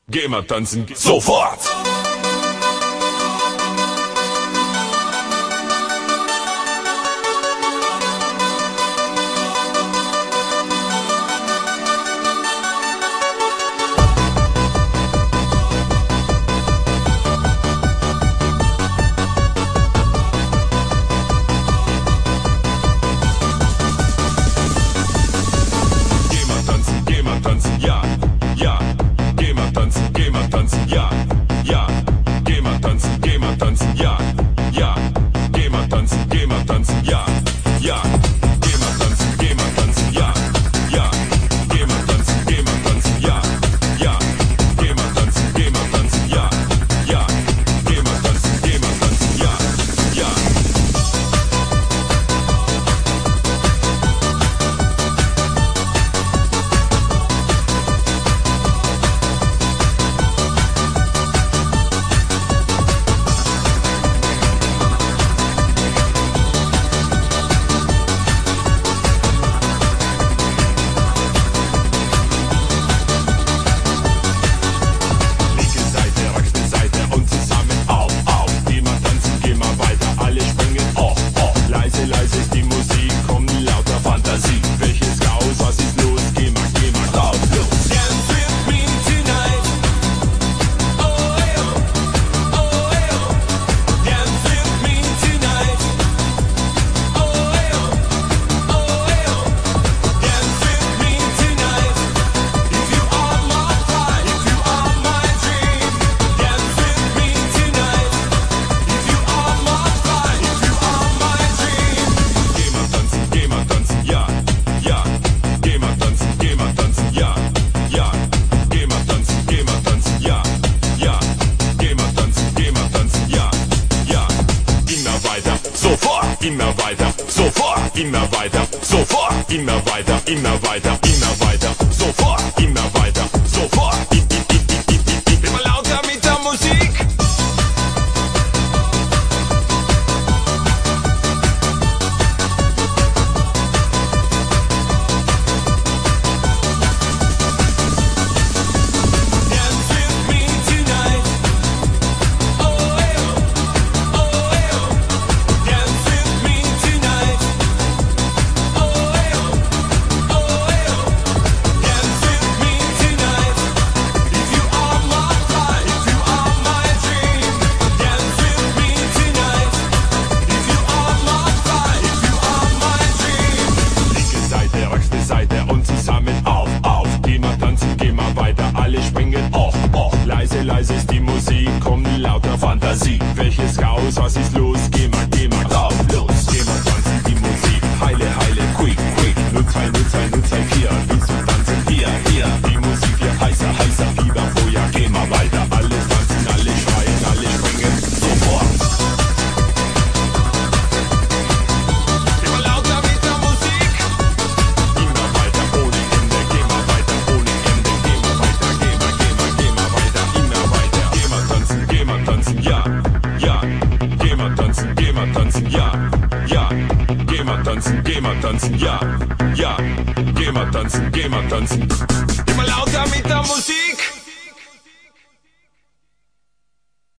Geh mal tanzen, sofort! Ja, ja, geh mal tanzen, ja, ja, geh mal tanzen, ja, ja, geh mal tanzen, ja, ja, geh mal tanzen, ja, ja, geh mal tanzen, ja, ja, geh mal tanzen, ja, ja, geh mal tanzen, ja, ja. Immer weiter, sofort, immer weiter, sofort, immer weiter, immer weiter, immer weiter, sofort, immer weiter, sofort. Immer lauter mit der Musik. Leise ist die Musik, kommt lauter Fantasie. Welches Chaos, was ist los? Geh mal drauf, los. Geh mal tanzen, die Musik. Heile, quick, 03, 4. Willst du tanzen? Hier. Die Musik wird heißer, Fieber, Feuer. Geh mal weiter, alle tanzen, alle schreien, alle springen. Sofort. Immer lauter mit der Musik. Immer weiter, ohne Ende. Geh mal weiter, ohne Ende. Geh mal weiter, geh mal weiter. Geh mal tanzen, ja, ja, geh mal tanzen, ja, ja, geh mal tanzen, ja, ja, geh mal tanzen, Immer lauter mit der Musik.